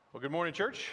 Well, good morning, church.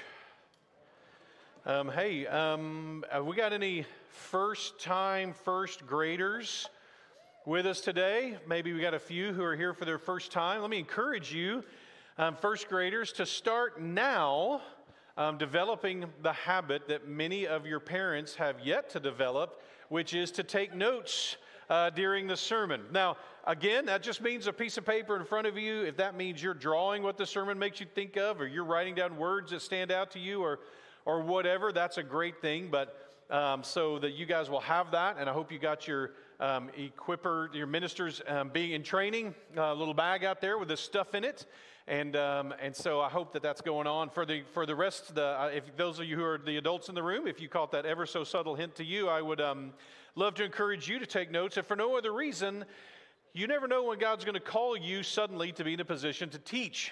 Have we got any first-time first graders with us today? Maybe we got a few who are here for their first time. Let me encourage you, first graders, to start now developing the habit that many of your parents have yet to develop, which is to take notes during the sermon. Now, again, that just means a piece of paper in front of you. If that means you're drawing what the sermon makes you think of, or you're writing down words that stand out to you, or whatever, that's a great thing. But so that you guys will have that, and I hope you got your equipper, your ministers being in training, a little bag out there with this stuff in it. And so I hope that that's going on for the rest. If those of you who are the adults in the room, if you caught that ever so subtle hint to you, I would love to encourage you to take notes. If for no other reason, you never know when God's going to call you suddenly to be in a position to teach.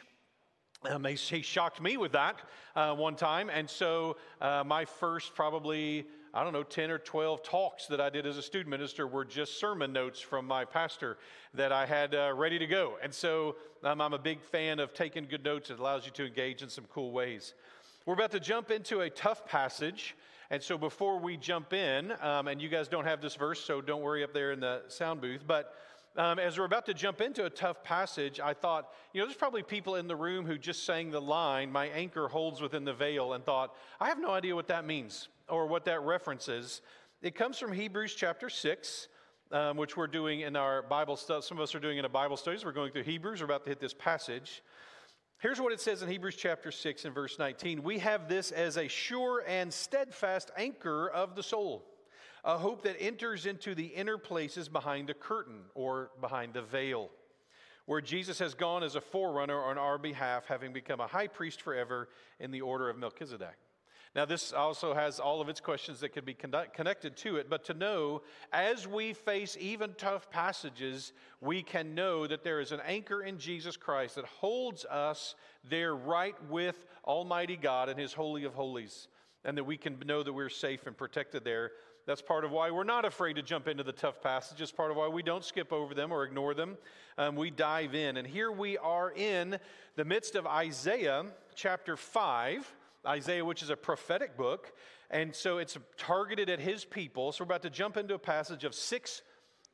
He shocked me with that one time, and so my first probably 10 or 12 talks that I did as a student minister were just sermon notes from my pastor that I had ready to go. And so I'm a big fan of taking good notes. It allows you to engage in some cool ways. We're about to jump into a tough passage, and so before we jump in, and you guys don't have this verse, so don't worry up there in the sound booth, but as we're about to jump into a tough passage, I thought, there's probably people in the room who just sang the line, "My anchor holds within the veil," and thought, I have no idea what that means or what that reference is. It comes from Hebrews chapter 6, which we're doing in our Bible study. Some of us are doing in a Bible studies. We're going through Hebrews. We're about to hit this passage. Here's what it says in Hebrews chapter 6 and verse 19. "We have this as a sure and steadfast anchor of the soul, a hope that enters into the inner places behind the curtain," or behind the veil, "where Jesus has gone as a forerunner on our behalf, having become a high priest forever in the order of Melchizedek." Now, this also has all of its questions that could be connected to it, but to know, as we face even tough passages, we can know that there is an anchor in Jesus Christ that holds us there right with Almighty God and His Holy of Holies, and that we can know that we're safe and protected there. That's part of why we're not afraid to jump into the tough passages, part of why we don't skip over them or ignore them. We dive in. And here we are in the midst of Isaiah chapter 5, Isaiah, which is a prophetic book, and so it's targeted at his people. So we're about to jump into a passage of 6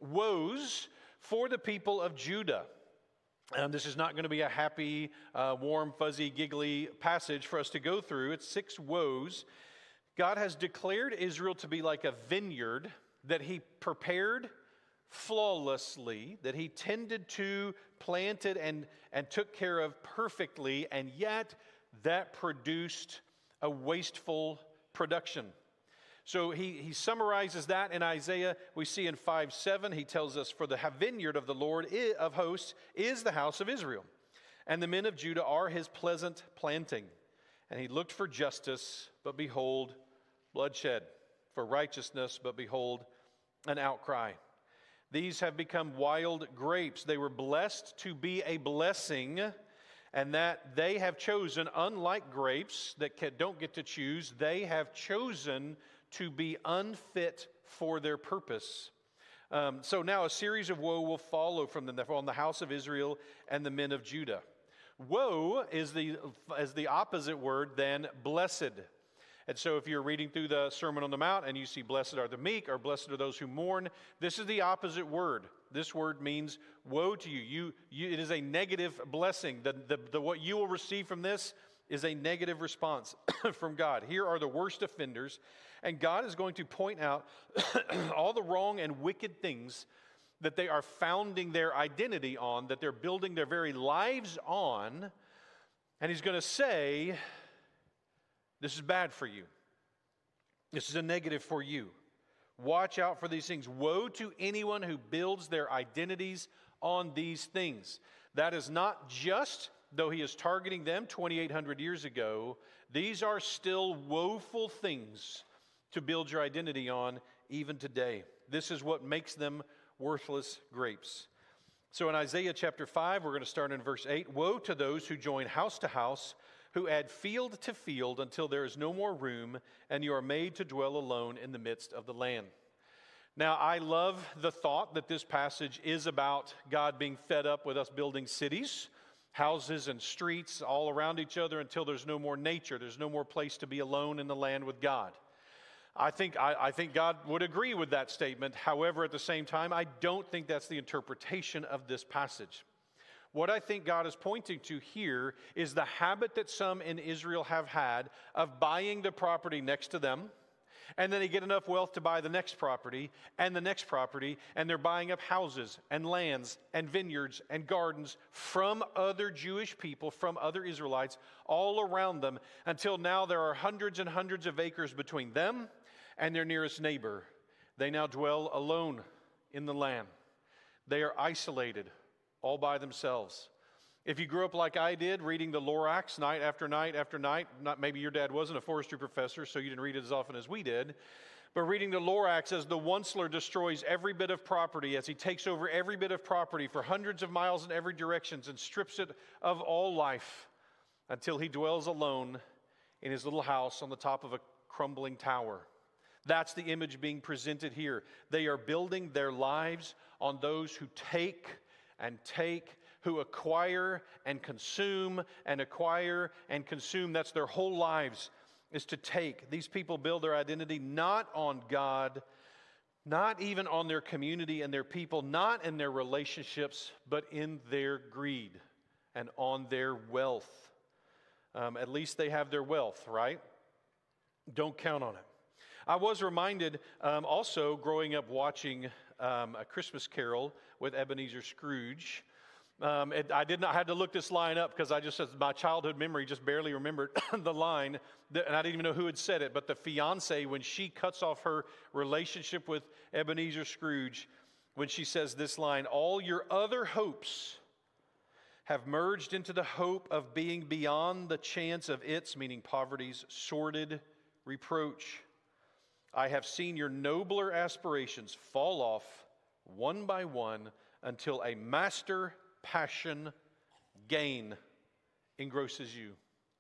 woes for the people of Judah. This is not going to be a happy, warm, fuzzy, giggly passage for us to go through. It's 6 woes. God has declared Israel to be like a vineyard that He prepared flawlessly, that He tended to, planted, and took care of perfectly, and yet that produced a wasteful production. So he summarizes that in Isaiah. We see in 5:7, he tells us, "For the vineyard of the Lord of hosts is the house of Israel, and the men of Judah are His pleasant planting. And He looked for justice, but behold, bloodshed, for righteousness, but behold, an outcry. These have become wild grapes. They were blessed to be a blessing, and that they have chosen, unlike grapes that don't get to choose, they have chosen to be unfit for their purpose." So now a series of woe will follow from them on the house of Israel and the men of Judah. Woe is the opposite word than blessed. And so if you're reading through the Sermon on the Mount and you see "blessed are the meek" or "blessed are those who mourn," this is the opposite word. This word means woe to you. It is a negative blessing. What you will receive from this is a negative response from God. Here are the worst offenders, and God is going to point out all the wrong and wicked things that they are founding their identity on, that they're building their very lives on, and He's going to say, this is bad for you. This is a negative for you. Watch out for these things. Woe to anyone who builds their identities on these things. That is not just, though He is targeting them 2,800 years ago, these are still woeful things to build your identity on even today. This is what makes them worthless grapes. So in Isaiah chapter 5, we're going to start in verse 8. "Woe to those who join house to house, who add field to field until there is no more room, and you are made to dwell alone in the midst of the land." Now, I love the thought that this passage is about God being fed up with us building cities. houses and streets all around each other until there's no more nature. There's no more place to be alone in the land with God. I think God would agree with that statement. However, at the same time, I don't think that's the interpretation of this passage. What I think God is pointing to here is the habit that some in Israel have had of buying the property next to them, and then they get enough wealth to buy the next property, and they're buying up houses and lands and vineyards and gardens from other Jewish people, from other Israelites, all around them, until now there are hundreds and hundreds of acres between them and their nearest neighbor. They now dwell alone in the land. They are isolated, all by themselves. If you grew up like I did, reading the Lorax night after night after night, maybe your dad wasn't a forestry professor, so you didn't read it as often as we did, but reading the Lorax as the Onceler destroys every bit of property, as he takes over every bit of property for hundreds of miles in every direction and strips it of all life until he dwells alone in his little house on the top of a crumbling tower. That's the image being presented here. They are building their lives on those who take, who acquire and consume and acquire and consume. That's their whole lives, is to take. These people build their identity not on God, not even on their community and their people, not in their relationships, but in their greed and on their wealth. At least they have their wealth, right? Don't count on it. I was reminded also growing up watching A Christmas Carol with Ebenezer Scrooge. I had to look this line up because I just, as my childhood memory, just barely remembered the line, and I didn't even know who had said it, but the fiance, when she cuts off her relationship with Ebenezer Scrooge, when she says this line, "All your other hopes have merged into the hope of being beyond the chance of its," meaning poverty's, "sordid reproach. I have seen your nobler aspirations fall off one by one until a master passion, gain, engrosses you."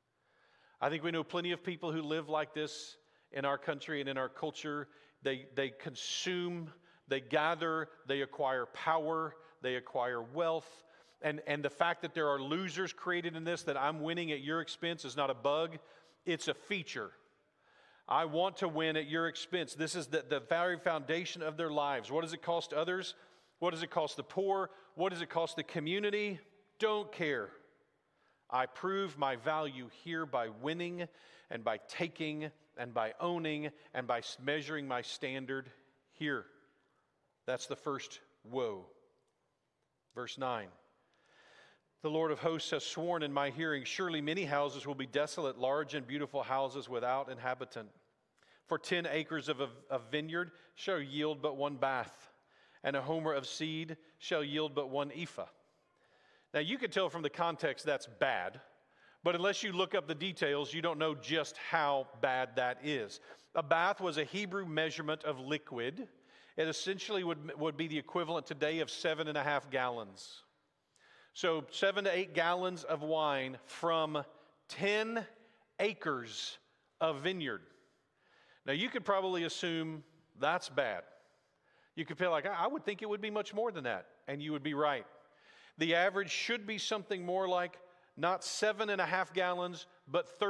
I think we know plenty of people who live like this in our country and in our culture. They consume, they gather, they acquire power, they acquire wealth. And the fact that there are losers created in this, that I'm winning at your expense, is not a bug, it's a feature. I want to win at your expense. This is the very foundation of their lives. What does it cost others? What does it cost the poor? What does it cost the community? Don't care. I prove my value here by winning and by taking and by owning and by measuring my standard here. That's the first woe. Verse 9. The Lord of hosts has sworn in my hearing, surely many houses will be desolate, large and beautiful houses without inhabitant. For 10 acres of a vineyard shall yield but one bath, and a homer of seed shall yield but one ephah. Now you can tell from the context that's bad, but unless you look up the details, you don't know just how bad that is. A bath was a Hebrew measurement of liquid. It essentially would be the equivalent today of 7.5 gallons. So 7 to 8 gallons of wine from 10 acres of vineyard. Now you could probably assume that's bad. You could feel like, I would think it would be much more than that, and you would be right. The average should be something more like not 7.5 gallons, but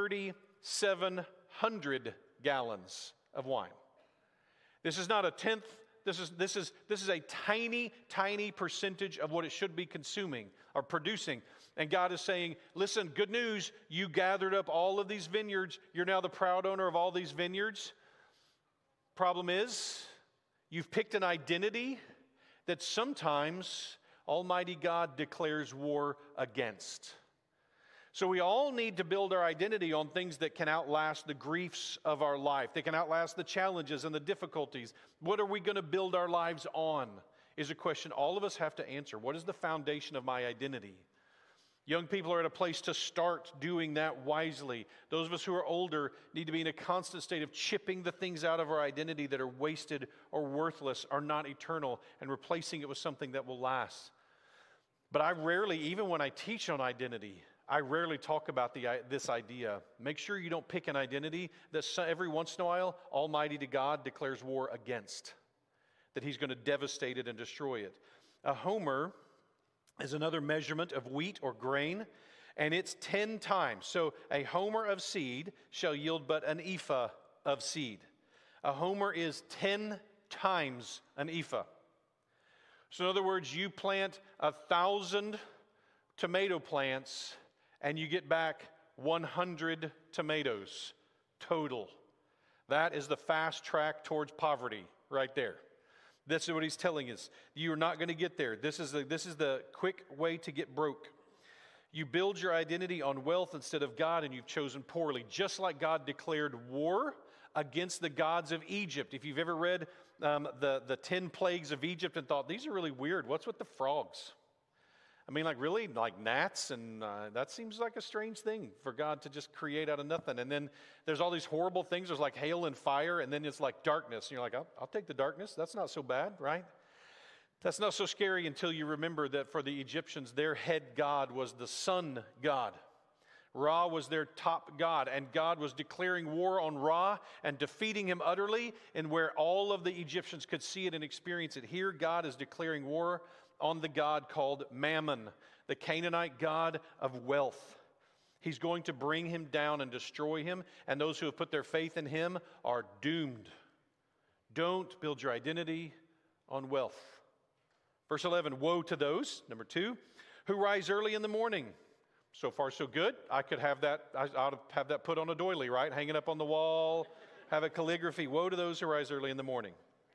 3,700 gallons of wine. This is not a tenth. This is a tiny, tiny percentage of what it should be consuming or producing. And God is saying, listen, good news, you gathered up all of these vineyards. You're now the proud owner of all these vineyards. Problem is, you've picked an identity that sometimes Almighty God declares war against. So we all need to build our identity on things that can outlast the griefs of our life. They can outlast the challenges and the difficulties. What are we going to build our lives on is a question all of us have to answer. What is the foundation of my identity? Young people are at a place to start doing that wisely. Those of us who are older need to be in a constant state of chipping the things out of our identity that are wasted or worthless, or not eternal, and replacing it with something that will last. But I rarely, even when I teach on identity, I rarely talk about this idea. Make sure you don't pick an identity that every once in a while, Almighty God declares war against, that He's going to devastate it and destroy it. A homer is another measurement of wheat or grain, and it's 10 times. So a homer of seed shall yield but an ephah of seed. A homer is 10 times an ephah. So in other words, you plant 1,000 tomato plants and you get back 100 tomatoes total. That is the fast track towards poverty right there. This is what he's telling us. You're not going to get there. This is the quick way to get broke. You build your identity on wealth instead of God, and you've chosen poorly. Just like God declared war against the gods of Egypt. If you've ever read the 10 plagues of Egypt and thought, these are really weird. What's with the frogs? I mean, like really? Like gnats? And that seems like a strange thing for God to just create out of nothing. And then there's all these horrible things. There's like hail and fire, and then it's like darkness. And you're like, I'll take the darkness. That's not so bad, right? That's not so scary until you remember that for the Egyptians, their head god was the sun god. Ra was their top god, and God was declaring war on Ra and defeating him utterly, and where all of the Egyptians could see it and experience it. Here, God is declaring war on the god called Mammon, the Canaanite god of wealth. He's going to bring him down and destroy him, and those who have put their faith in him are doomed. Don't build your identity on wealth. Verse 11, woe to those, number 2, who rise early in the morning. So far, so good. I could have that, I ought to have that put on a doily, right? Hanging up on the wall, have a calligraphy. Woe to those who rise early in the morning.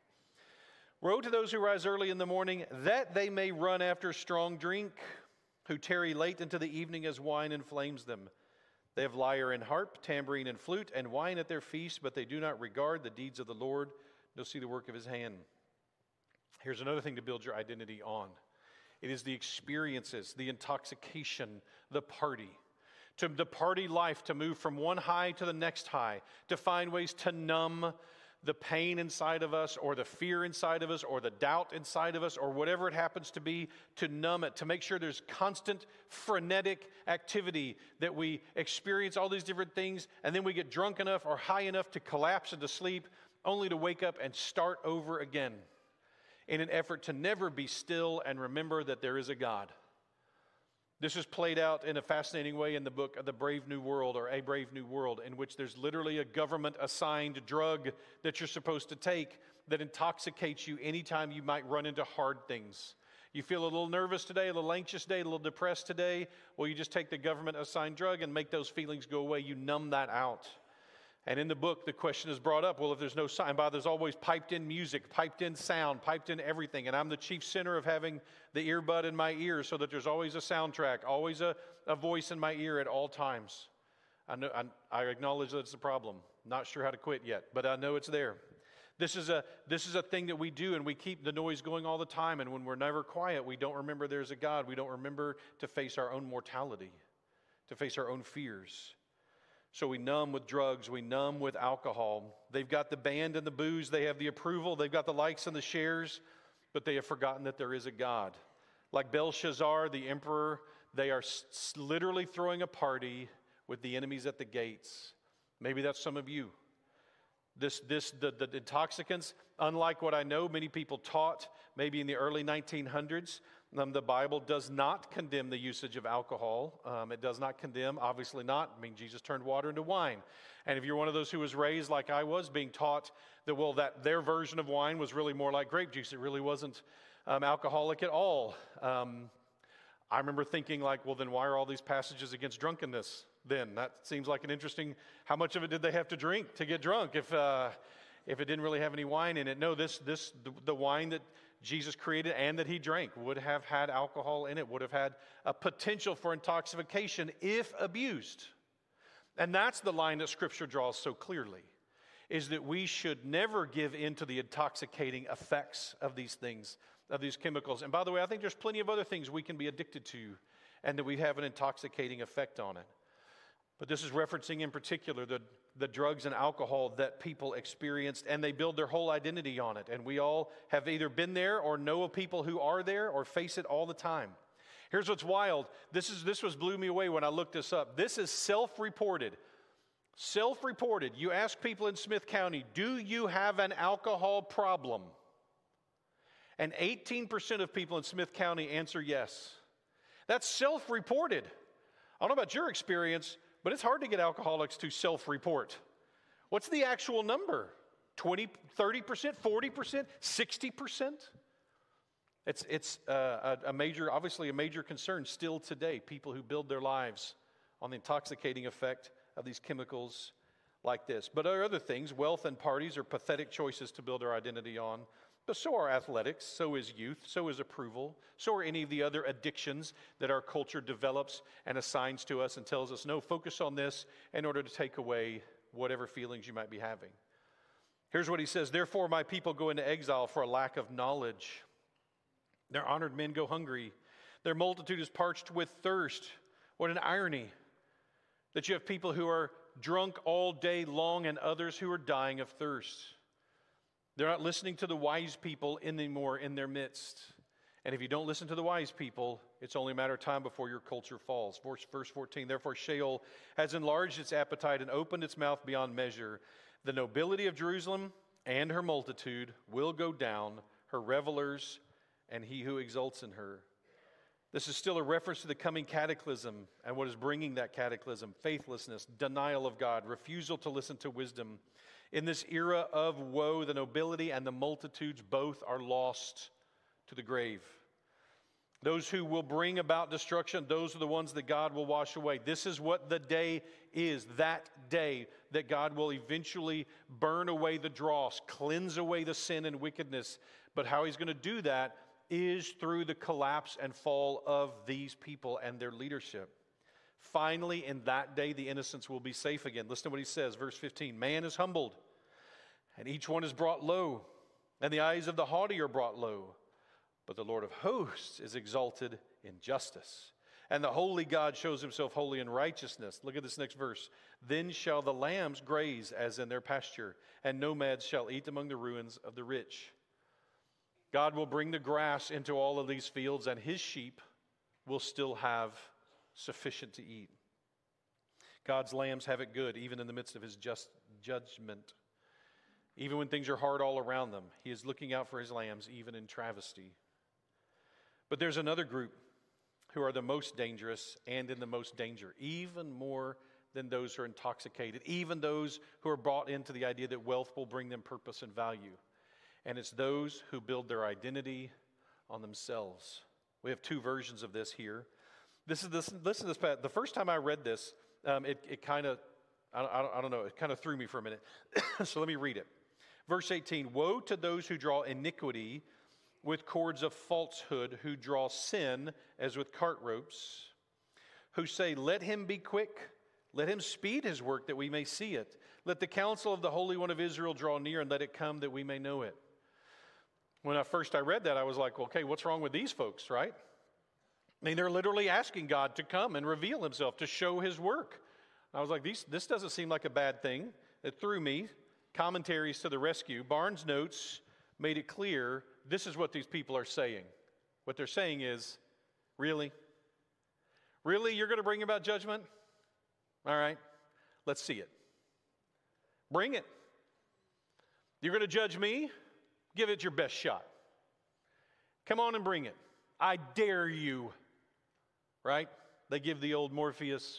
Woe to those who rise early in the morning, that they may run after strong drink, who tarry late into the evening as wine inflames them. They have lyre and harp, tambourine and flute, and wine at their feast, but they do not regard the deeds of the Lord, nor see the work of his hand. Here's another thing to build your identity on. It is the experiences, the intoxication, the party. To the party life, to move from one high to the next high, to find ways to numb the pain inside of us, or the fear inside of us, or the doubt inside of us, or whatever it happens to be, to numb it, to make sure there's constant frenetic activity, that we experience all these different things, and then we get drunk enough or high enough to collapse into sleep, only to wake up and start over again, in an effort to never be still and remember that there is a God. This is played out in a fascinating way in the book of The Brave New World, or A Brave New World, in which there's literally a government-assigned drug that you're supposed to take that intoxicates you anytime you might run into hard things. You feel a little nervous today, a little anxious today, a little depressed today. Well, you just take the government-assigned drug and make those feelings go away. You numb that out. And in the book, the question is brought up, well, if there's no sign, there's always piped-in music, piped-in sound, piped-in everything. And I'm the chief sinner of having the earbud in my ear so that there's always a soundtrack, always a voice in my ear at all times. I acknowledge that it's a problem. Not sure how to quit yet, but I know it's there. This is a thing that we do, and we keep the noise going all the time. And when we're never quiet, we don't remember there's a God. We don't remember to face our own mortality, to face our own fears. So we numb with drugs, we numb with alcohol. They've got the band and the booze, they have the approval, they've got the likes and the shares, but they have forgotten that there is a God. Like Belshazzar, the emperor, they are literally throwing a party with the enemies at the gates. Maybe that's some of you. The intoxicants, unlike what I know many people taught maybe in the early 1900s, the Bible does not condemn the usage of alcohol. It does not condemn, obviously not. I mean, Jesus turned water into wine. And if you're one of those who was raised like I was, being taught that, that their version of wine was really more like grape juice, it really wasn't alcoholic at all. I remember thinking like, well, then why are all these passages against drunkenness then? That seems like an interesting, how much of it did they have to drink to get drunk if it didn't really have any wine in it? No, the wine that Jesus created and that he drank would have had alcohol in it, would have had a potential for intoxication if abused. And that's the line that Scripture draws so clearly, is that we should never give in to the intoxicating effects of these things, of these chemicals. And by the way, I think there's plenty of other things we can be addicted to and that we have an intoxicating effect on it. But this is referencing in particular the drugs and alcohol that people experienced, and they build their whole identity on it. And we all have either been there or know of people who are there or face it all the time. Here's what's wild. This blew me away when I looked this up. This is self-reported. Self-reported. You ask people in Smith County, do you have an alcohol problem? And 18% of people in Smith County answer yes. That's self-reported. I don't know about your experience, but it's hard to get alcoholics to self-report. What's the actual number? 20, 30%, 40%, 60%? It's obviously a major concern still today. People who build their lives on the intoxicating effect of these chemicals like this. But there are other things. Wealth and parties are pathetic choices to build our identity on. But so are athletics, so is youth, so is approval, so are any of the other addictions that our culture develops and assigns to us and tells us, no, focus on this in order to take away whatever feelings you might be having. Here's what he says, therefore my people go into exile for a lack of knowledge. Their honored men go hungry. Their multitude is parched with thirst. What an irony that you have people who are drunk all day long and others who are dying of thirst. They're not listening to the wise people anymore in their midst. And if you don't listen to the wise people, it's only a matter of time before your culture falls. Verse 14, therefore Sheol has enlarged its appetite and opened its mouth beyond measure. The nobility of Jerusalem and her multitude will go down, her revelers and he who exults in her. This is still a reference to the coming cataclysm and what is bringing that cataclysm: faithlessness, denial of God, refusal to listen to wisdom. In this era of woe, the nobility and the multitudes both are lost to the grave. Those who will bring about destruction, those are the ones that God will wash away. This is what the day is, that day that God will eventually burn away the dross, cleanse away the sin and wickedness. But how he's going to do that is through the collapse and fall of these people and their leadership. Finally, in that day, the innocents will be safe again. Listen to what he says, verse 15. Man is humbled, and each one is brought low, and the eyes of the haughty are brought low. But the Lord of hosts is exalted in justice, and the holy God shows himself holy in righteousness. Look at this next verse. Then shall the lambs graze as in their pasture, and nomads shall eat among the ruins of the rich. God will bring the grass into all of these fields, and his sheep will still have sufficient to eat. God's lambs have it good, even in the midst of his just judgment. Even when things are hard all around them, he is looking out for his lambs, even in travesty. But there's another group who are the most dangerous and in the most danger, even more than those who are intoxicated, even those who are bought into the idea that wealth will bring them purpose and value. And it's those who build their identity on themselves. We have two versions of this here. Listen to this. The first time I read this, it kind of, I don't know, it kind of threw me for a minute. So let me read it. Verse 18, woe to those who draw iniquity with cords of falsehood, who draw sin as with cart ropes, who say, let him be quick, let him speed his work that we may see it. Let the counsel of the Holy One of Israel draw near, and let it come that we may know it. When I read that, I was like, okay, what's wrong with these folks, right? I mean, they're literally asking God to come and reveal himself, to show his work. I was like, this doesn't seem like a bad thing. It threw me. Commentaries to the rescue. Barnes Notes made it clear this is what these people are saying. What they're saying is, really? Really? You're going to bring about judgment? All right, let's see it. Bring it. You're going to judge me? Give it your best shot. Come on and bring it. I dare you. Right? They give the old Morpheus,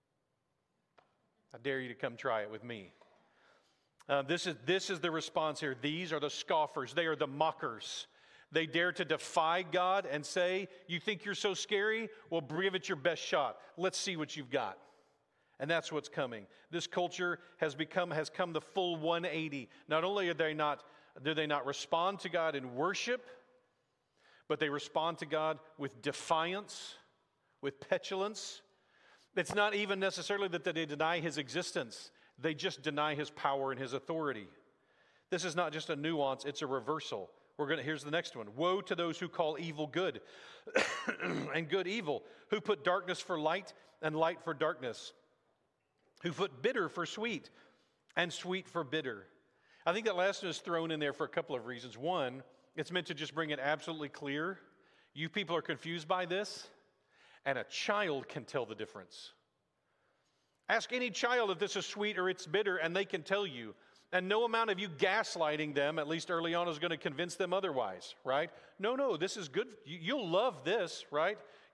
I dare you to come try it with me. This is the response here. These are the scoffers. They are the mockers. They dare to defy God and say, you think you're so scary? Well, give it your best shot. Let's see what you've got. And that's what's coming. This culture has come the full 180. Not only do they not respond to God in worship, but they respond to God with defiance, with petulance. It's not even necessarily that they deny his existence. They just deny his power and his authority. This is not just a nuance, it's a reversal. Here's the next one. Woe to those who call evil good and good evil, who put darkness for light and light for darkness, who put bitter for sweet and sweet for bitter. I think that last one is thrown in there for a couple of reasons. One, it's meant to just bring it absolutely clear. You people are confused by this, and a child can tell the difference. Ask any child if this is sweet or it's bitter, and they can tell you. And no amount of you gaslighting them, at least early on, is going to convince them otherwise, right? No, this is good. You'll love this, right?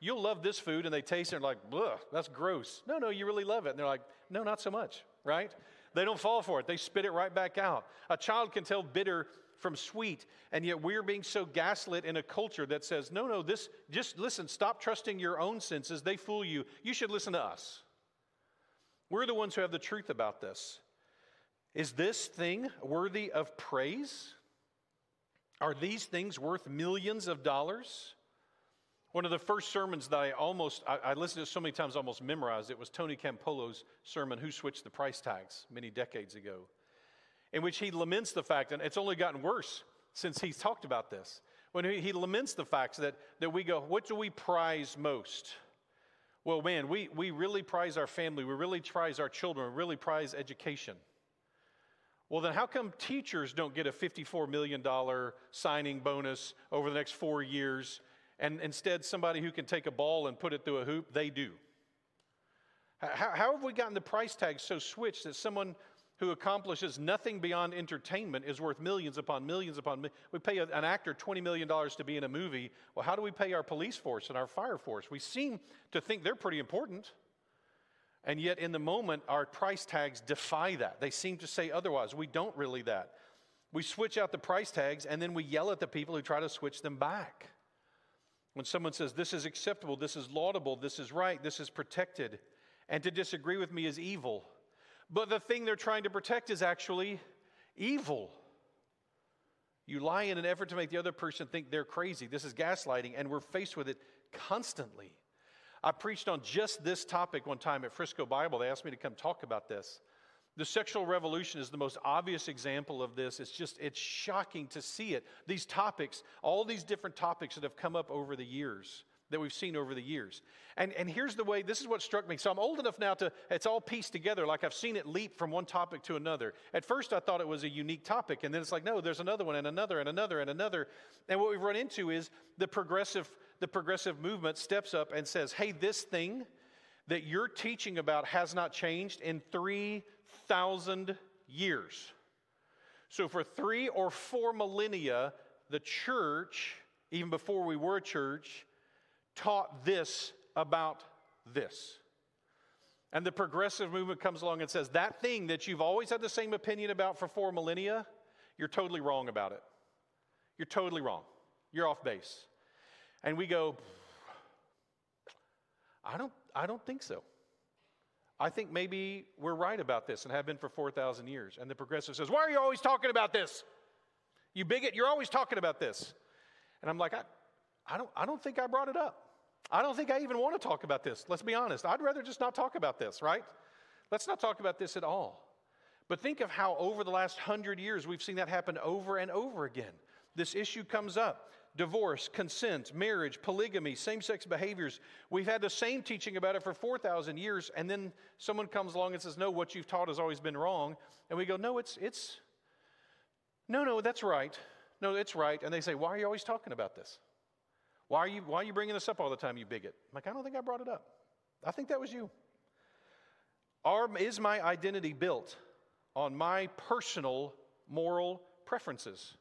you'll love this food, and they taste it and they're like, ugh, that's gross. No, you really love it. And they're like, no, not so much, right? They don't fall for it. They spit it right back out. A child can tell bitter from sweet, and yet we're being so gaslit in a culture that says, no, this, just listen, stop trusting your own senses. They fool you. You should listen to us. We're the ones who have the truth about this. Is this thing worthy of praise? Are these things worth millions of dollars? One of the first sermons that I listened to so many times, almost memorized it, was Tony Campolo's sermon, Who Switched the Price Tags, many decades ago, in which he laments the fact, and it's only gotten worse since he's talked about this, when he laments the fact that we go, what do we prize most? Well, man, we really prize our family, we really prize our children, we really prize education. Well, then how come teachers don't get a $54 million signing bonus over the next 4 years, and instead somebody who can take a ball and put it through a hoop, they do? How have we gotten the price tag so switched that someone who accomplishes nothing beyond entertainment is worth millions upon millions upon millions? We pay an actor $20 million to be in a movie. Well, how do we pay our police force and our fire force? We seem to think they're pretty important. And yet in the moment, our price tags defy that. They seem to say otherwise. We don't really that. We switch out the price tags, and then we yell at the people who try to switch them back. When someone says, this is acceptable, this is laudable, this is right, this is protected, and to disagree with me is evil. But the thing they're trying to protect is actually evil. You lie in an effort to make the other person think they're crazy. This is gaslighting, and we're faced with it constantly. I preached on just this topic one time at Frisco Bible. They asked me to come talk about this. The sexual revolution is the most obvious example of this. It's shocking to see it. These topics, all these different topics that have come up over the years, that we've seen over the years. And here's the way, this is what struck me. So I'm old enough now it's all pieced together, like I've seen it leap from one topic to another. At first I thought it was a unique topic, and then it's like, no, there's another one, and another, and another, and another. And what we've run into is the progressive movement steps up and says, hey, this thing that you're teaching about has not changed in 3,000 years. So for 3 or 4 millennia, the church, even before we were a church, taught this about this. And the progressive movement comes along and says, that thing that you've always had the same opinion about for 4 millennia, you're totally wrong about it. You're totally wrong. You're off base. And we go, I don't think so. I think maybe we're right about this and have been for 4,000 years. And the progressive says, why are you always talking about this? You bigot, you're always talking about this. And I'm like, I don't think I brought it up. I don't think I even want to talk about this. Let's be honest. I'd rather just not talk about this, right? Let's not talk about this at all. But think of how over the last 100 years we've seen that happen over and over again. This issue comes up. Divorce, consent, marriage, polygamy, same-sex behaviors. We've had the same teaching about it for 4,000 years, and then someone comes along and says, no, what you've taught has always been wrong. And we go, no, no, that's right. No, it's right. And they say, why are you always talking about this? Why are you bringing this up all the time, you bigot? I'm like, I don't think I brought it up. I think that was you. Is my identity built on my personal moral preferences?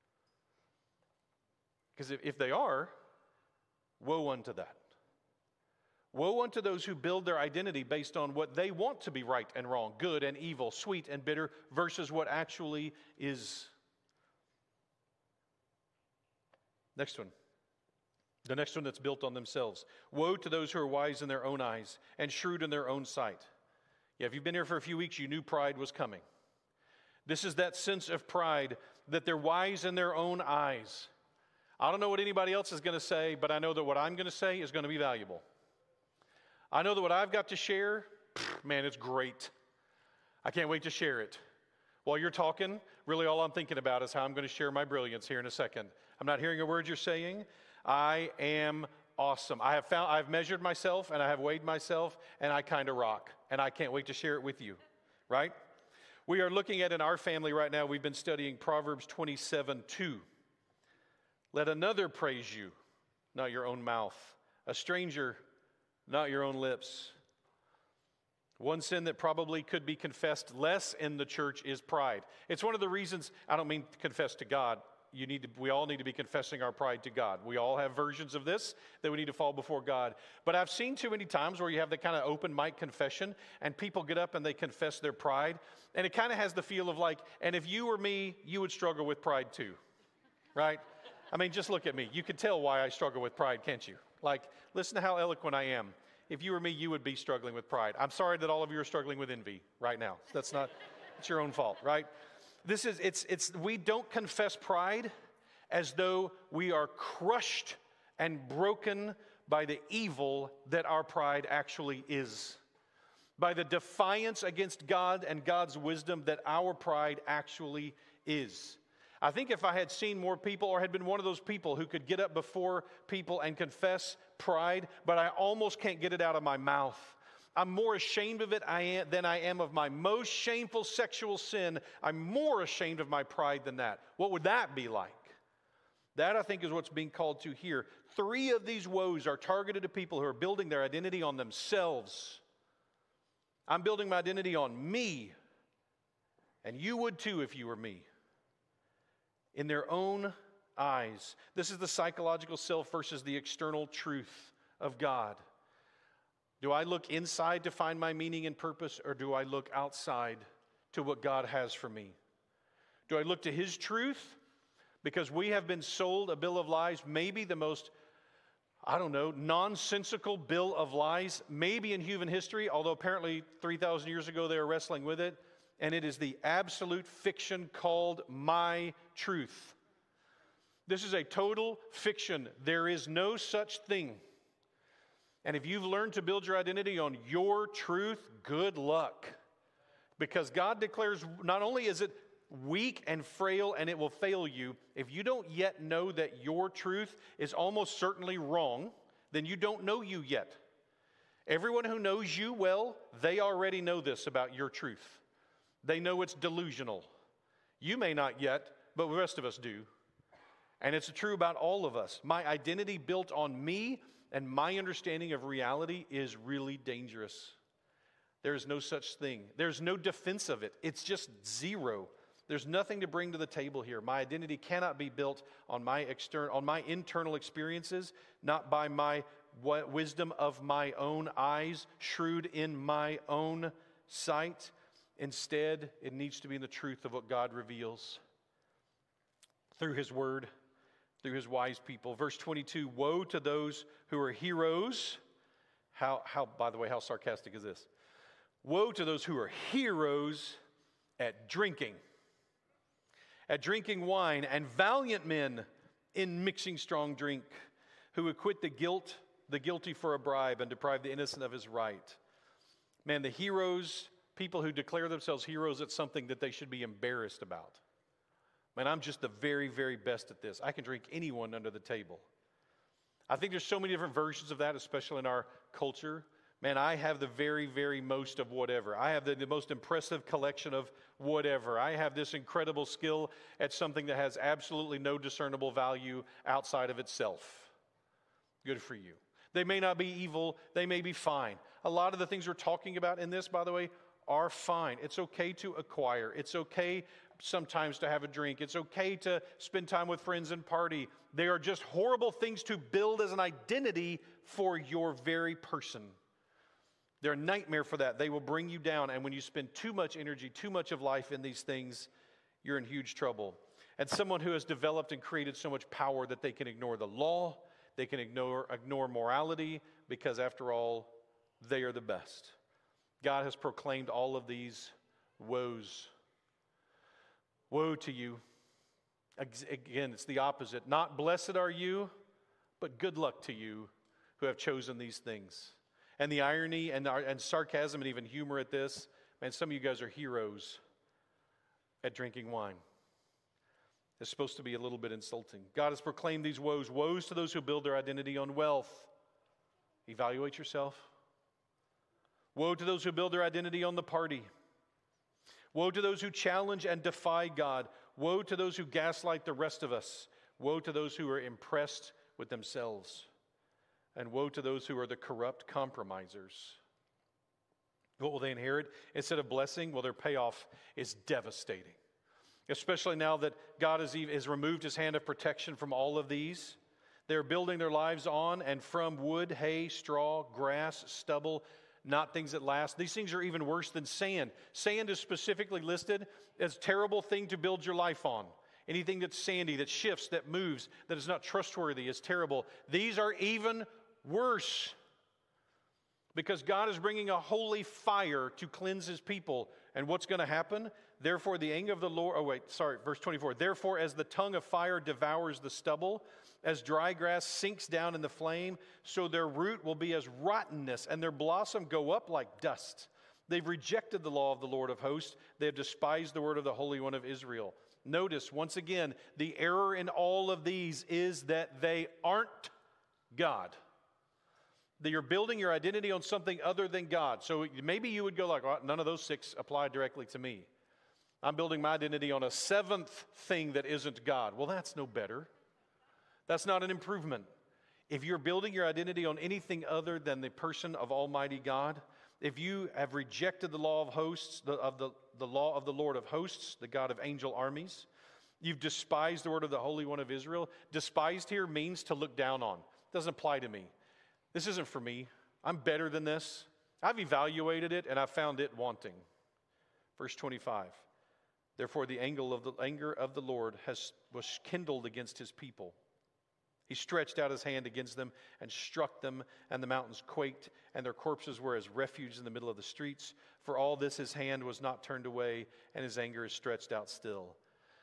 Because if they are, woe unto that. Woe unto those who build their identity based on what they want to be right and wrong, good and evil, sweet and bitter, versus what actually is. Next one. The next one that's built on themselves. Woe to those who are wise in their own eyes and shrewd in their own sight. Yeah, if you've been here for a few weeks, you knew pride was coming. This is that sense of pride that they're wise in their own eyes. I don't know what anybody else is going to say, but I know that what I'm going to say is going to be valuable. I know that what I've got to share, man, it's great. I can't wait to share it. While you're talking, really all I'm thinking about is how I'm going to share my brilliance here in a second. I'm not hearing a word you're saying. I am awesome. I've measured myself and I have weighed myself and I kind of rock. And I can't wait to share it with you, right? We are looking at in our family right now, we've been studying Proverbs 27:2. Let another praise you, not your own mouth. A stranger, not your own lips. One sin that probably could be confessed less in the church is pride. It's one of the reasons, I don't mean confess to God, we all need to be confessing our pride to God. We all have versions of this that we need to fall before God. But I've seen too many times where you have the kind of open mic confession and people get up and they confess their pride. And it kind of has the feel of like, and if you were me, you would struggle with pride too, right? I mean, just look at me. You can tell why I struggle with pride, can't you? Like, listen to how eloquent I am. If you were me, you would be struggling with pride. I'm sorry that all of you are struggling with envy right now. It's your own fault, right? We don't confess pride as though we are crushed and broken by the evil that our pride actually is, by the defiance against God and God's wisdom that our pride actually is. I think if I had seen more people or had been one of those people who could get up before people and confess pride, but I almost can't get it out of my mouth. I'm more ashamed of it than I am of my most shameful sexual sin. I'm more ashamed of my pride than that. What would that be like? That, I think, is what's being called to here. 3 of these woes are targeted to people who are building their identity on themselves. I'm building my identity on me, and you would too if you were me. In their own eyes. This is the psychological self versus the external truth of God. Do I look inside to find my meaning and purpose, or do I look outside to what God has for me? Do I look to His truth? Because we have been sold a bill of lies, maybe the most, nonsensical bill of lies, maybe in human history, although apparently 3,000 years ago they were wrestling with it, and it is the absolute fiction called my truth. This is a total fiction. There is no such thing. And if you've learned to build your identity on your truth, good luck. Because God declares not only is it weak and frail and it will fail you, if you don't yet know that your truth is almost certainly wrong, then you don't know you yet. Everyone who knows you well, they already know this about your truth. They know it's delusional. You may not yet, but the rest of us do. And it's true about all of us. My identity built on me and my understanding of reality is really dangerous. There is no such thing. There's no defense of it. It's just zero. There's nothing to bring to the table here. My identity cannot be built on my internal experiences, not by my wisdom of my own eyes, shrewd in my own sight. Instead, it needs to be in the truth of what God reveals through His Word, through His wise people. Verse 22, woe to those who are heroes. By the way, how sarcastic is this? Woe to those who are heroes at drinking wine, and valiant men in mixing strong drink, who acquit the guilty for a bribe, and deprive the innocent of his right. Man, the heroes, people who declare themselves heroes, it's something that they should be embarrassed about. Man, I'm just the very, very best at this. I can drink anyone under the table. I think there's so many different versions of that, especially in our culture. Man, I have the very, very most of whatever. I have the most impressive collection of whatever. I have this incredible skill at something that has absolutely no discernible value outside of itself. Good for you. They may not be evil. They may be fine. A lot of the things we're talking about in this, by the way, are fine. It's okay to acquire. It's okay sometimes to have a drink. It's okay to spend time with friends and party. They are just horrible things to build as an identity for your very person. They're a nightmare for that. They will bring you down. And when you spend too much energy, too much of life in these things, you're in huge trouble. And someone who has developed and created so much power that they can ignore the law, they can ignore morality, because after all, they are the best. God has proclaimed all of these woes. Woe to you. Again, it's the opposite. Not blessed are you, but good luck to you who have chosen these things. And the irony and sarcasm and even humor at this, man, some of you guys are heroes at drinking wine. It's supposed to be a little bit insulting. God has proclaimed these woes. Woes to those who build their identity on wealth. Evaluate yourself. Woe to those who build their identity on the party. Woe to those who challenge and defy God. Woe to those who gaslight the rest of us. Woe to those who are impressed with themselves. And woe to those who are the corrupt compromisers. What will they inherit? Instead of blessing, well, their payoff is devastating. especially now that God has removed his hand of protection from all of these. They're building their lives on and from wood, hay, straw, grass, stubble, not things that last. These things are even worse than sand. Sand is specifically listed as a terrible thing to build your life on. Anything that's sandy, that shifts, that moves, that is not trustworthy is terrible. These are even worse because God is bringing a holy fire to cleanse his people. And what's going to happen? Therefore, the anger of the Lord, verse 24. Therefore, as the tongue of fire devours the stubble, as dry grass sinks down in the flame, so their root will be as rottenness, and their blossom go up like dust. They've rejected the law of the Lord of hosts. They have despised the word of the Holy One of Israel. Notice, once again, the error in all of these is that they aren't God. That you're building your identity on something other than God. So maybe you would go like, well, none of those 6 apply directly to me. I'm building my identity on a 7th thing that isn't God. Well, that's no better. That's not an improvement. If you're building your identity on anything other than the person of Almighty God, if you have rejected the law of hosts, the law of the Lord of hosts, the God of angel armies, you've despised the word of the Holy One of Israel. Despised here means to look down on. It doesn't apply to me. This isn't for me. I'm better than this. I've evaluated it and I found it wanting. Verse 25. Therefore the anger of the Lord was kindled against his people. He stretched out his hand against them and struck them, and the mountains quaked, and their corpses were as refuge in the middle of the streets. For all this his hand was not turned away, and his anger is stretched out still.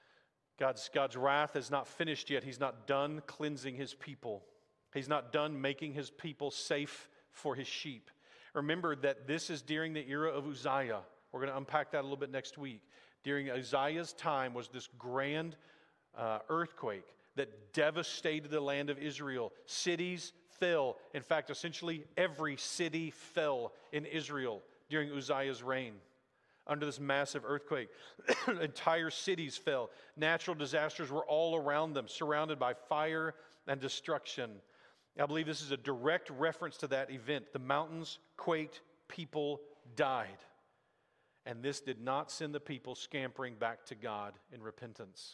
God's wrath is not finished yet. He's not done cleansing his people. He's not done making his people safe for his sheep. Remember that this is during the era of Uzziah. We're going to unpack that a little bit next week. During Uzziah's time was this grand earthquake that devastated the land of Israel. Cities fell. In fact, essentially every city fell in Israel during Uzziah's reign. Under this massive earthquake, entire cities fell. Natural disasters were all around them, surrounded by fire and destruction. I believe this is a direct reference to that event. The mountains quaked, people died. And this did not send the people scampering back to God in repentance.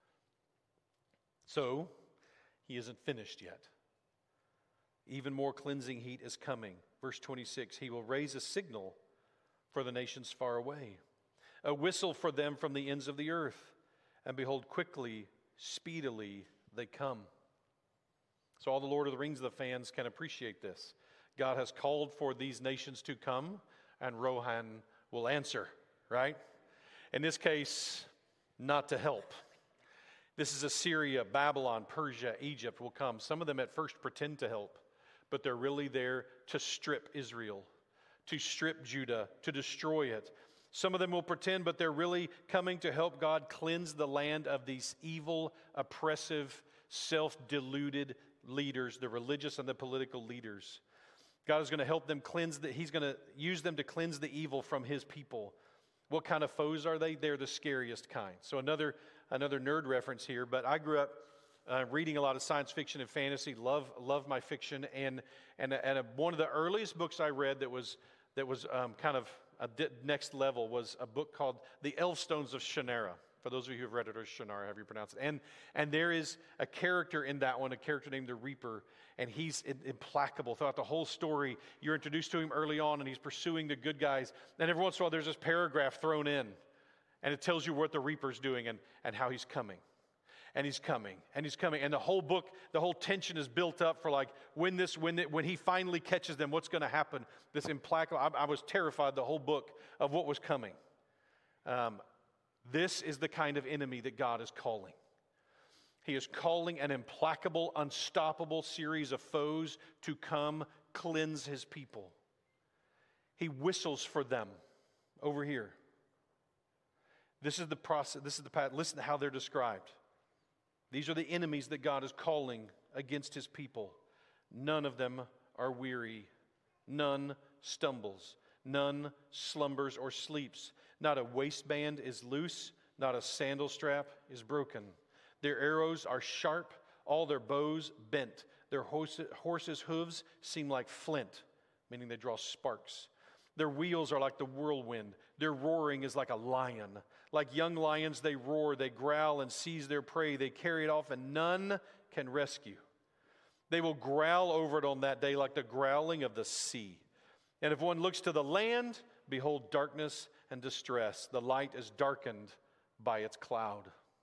So, he isn't finished yet. Even more cleansing heat is coming. Verse 26, he will raise a signal for the nations far away, a whistle for them from the ends of the earth. And behold, quickly, speedily they come. So all the Lord of the Rings, the fans can appreciate this. God has called for these nations to come, and Rohan will answer, right? In this case, not to help. This is Assyria, Babylon, Persia, Egypt will come. Some of them at first pretend to help, but they're really there to strip Israel, to strip Judah, to destroy it. Some of them will pretend, but they're really coming to help God cleanse the land of these evil, oppressive, self-deluded leaders, the religious and the political leaders. God is going to help them cleanse He's going to use them to cleanse the evil from his people. What kind of foes are they? They're the scariest kind. So another nerd reference here, but I grew up reading a lot of science fiction and fantasy. Love my fiction, and one of the earliest books I read that was kind of a next level was a book called The Elfstones of Shannara. For those of you who have read it, or Shannara, however you pronounce it. And there is a character in that one, a character named the Reaper, and he's implacable throughout the whole story. You're introduced to him early on, and he's pursuing the good guys. And every once in a while, there's this paragraph thrown in, and it tells you what the Reaper's doing and how he's coming. And he's coming, and he's coming. And the whole book, the whole tension is built up for like when he finally catches them, what's going to happen. This implacable, I was terrified the whole book of what was coming. This is the kind of enemy that God is calling. He is calling an implacable, unstoppable series of foes to come cleanse his people. He whistles for them over here. This is the process, this is the path. Listen to how they're described. These are the enemies that God is calling against his people. None of them are weary. None stumbles. None slumbers or sleeps. Not a waistband is loose. Not a sandal strap is broken. Their arrows are sharp. All their bows bent. Their horses' hooves seem like flint, meaning they draw sparks. Their wheels are like the whirlwind. Their roaring is like a lion. Like young lions, they roar, they growl and seize their prey. They carry it off, and none can rescue. They will growl over it on that day like the growling of the sea. And if one looks to the land, behold darkness and distress. The light is darkened by its cloud.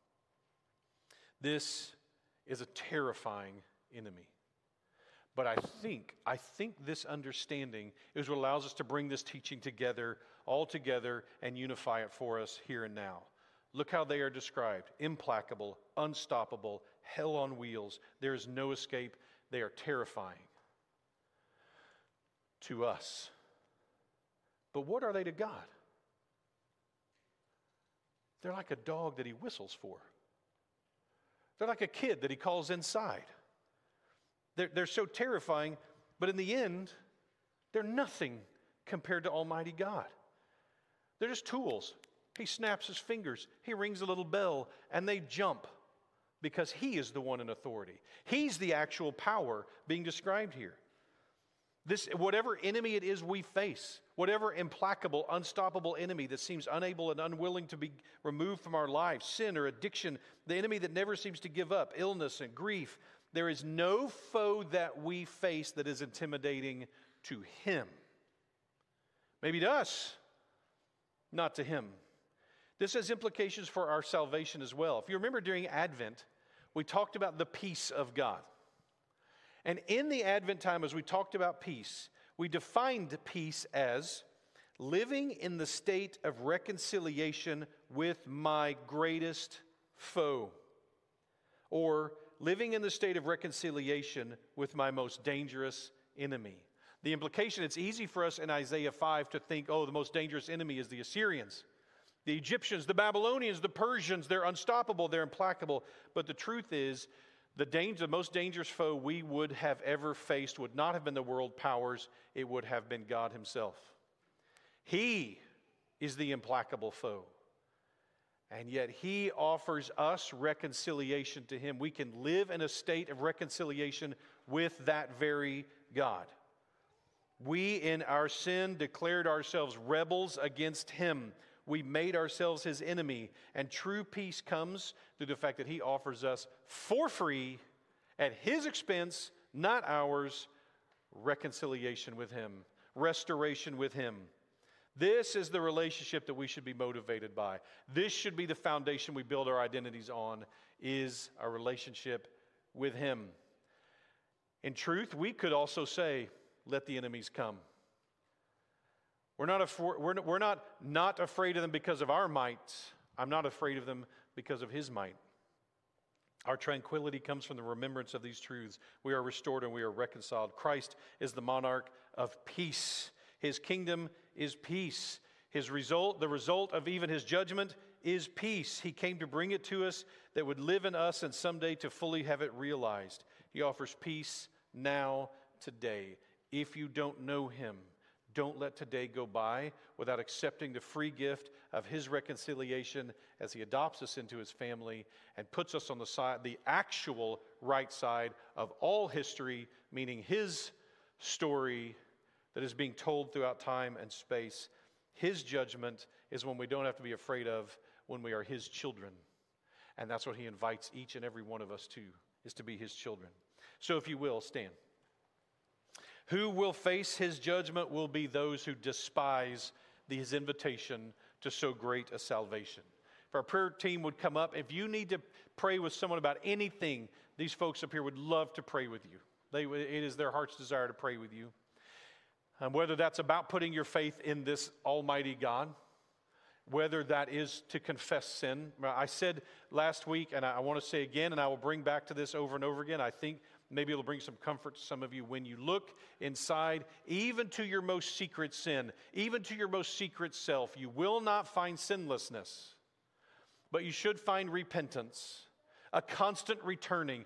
This is a terrifying enemy. But I think this understanding is what allows us to bring this teaching together, all together, and unify it for us here and now. Look how they are described: implacable, unstoppable, hell on wheels. There is no escape. They are terrifying to us. But what are they to God? They're like a dog that he whistles for. They're like a kid that he calls inside. They're so terrifying, but in the end, they're nothing compared to Almighty God. They're just tools. He snaps his fingers, he rings a little bell, and they jump because he is the one in authority. He's the actual power being described here. This, whatever enemy it is we face, whatever implacable, unstoppable enemy that seems unable and unwilling to be removed from our lives, sin or addiction, the enemy that never seems to give up, illness and grief, there is no foe that we face that is intimidating to him. Maybe to us, not to him. This has implications for our salvation as well. If you remember during Advent, we talked about the peace of God. And in the Advent time, as we talked about peace, we defined peace as living in the state of reconciliation with my greatest foe, or living in the state of reconciliation with my most dangerous enemy. The implication, it's easy for us in Isaiah 5 to think, oh, the most dangerous enemy is the Assyrians, the Egyptians, the Babylonians, the Persians. They're unstoppable, they're implacable. But the truth is, the most dangerous foe we would have ever faced would not have been the world powers, it would have been God himself. He is the implacable foe. And yet he offers us reconciliation to him. We can live in a state of reconciliation with that very God. We, in our sin, declared ourselves rebels against him. We made ourselves his enemy. And true peace comes through the fact that he offers us for free, at his expense, not ours, reconciliation with him, restoration with him. This is the relationship that we should be motivated by. This should be the foundation we build our identities on, is our relationship with him. In truth, we could also say, let the enemies come. We're not afraid of them because of our might. I'm not afraid of them because of his might. Our tranquility comes from the remembrance of these truths. We are restored and we are reconciled. Christ is the monarch of peace. His kingdom is peace. The result of even his judgment is peace. He came to bring it to us that would live in us and someday to fully have it realized. He offers peace now, today. If you don't know him, don't let today go by without accepting the free gift of his reconciliation as he adopts us into his family and puts us on the actual right side of all history, meaning his story that is being told throughout time and space. His judgment is one we don't have to be afraid of when we are his children. And that's what he invites each and every one of us to, is to be his children. So if you will, stand. Who will face his judgment will be those who despise his invitation to so great a salvation. If our prayer team would come up, if you need to pray with someone about anything, these folks up here would love to pray with you. It is their heart's desire to pray with you. Whether that's about putting your faith in this almighty God, whether that is to confess sin. I said last week, and I want to say again, and I will bring back to this over and over again, I think maybe it'll bring some comfort to some of you. When you look inside, even to your most secret sin, even to your most secret self, you will not find sinlessness, but you should find repentance. A constant returning.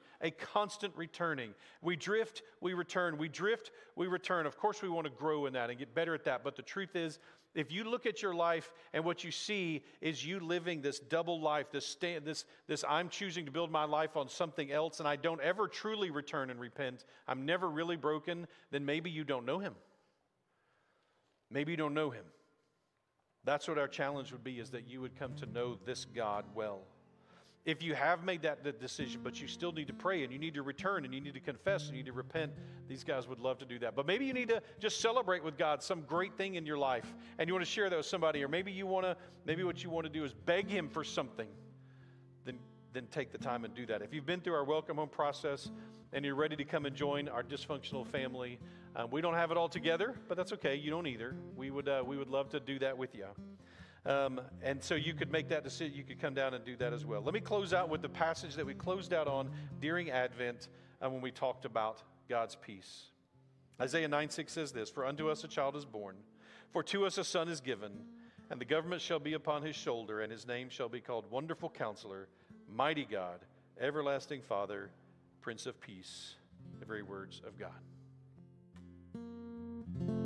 We drift, we return. We drift, we return. Of course, we want to grow in that and get better at that. But the truth is, if you look at your life and what you see is you living this double life, this I'm choosing to build my life on something else, and I don't ever truly return and repent, I'm never really broken, then maybe you don't know him. Maybe you don't know him. That's what our challenge would be, is that you would come to know this God well. If you have made that decision, but you still need to pray and you need to return and you need to confess and you need to repent, these guys would love to do that. But maybe you need to just celebrate with God some great thing in your life and you want to share that with somebody, or maybe what you want to do is beg him for something. Then take the time and do that. If you've been through our welcome home process and you're ready to come and join our dysfunctional family, we don't have it all together, but that's okay. You don't either. We would love to do that with you. And so you could make that decision. You could come down and do that as well. Let me close out with the passage that we closed out on during Advent when we talked about God's peace. Isaiah 9:6 says this, "For unto us a child is born, for to us a son is given, and the government shall be upon his shoulder, and his name shall be called Wonderful Counselor, Mighty God, Everlasting Father, Prince of Peace." The very words of God.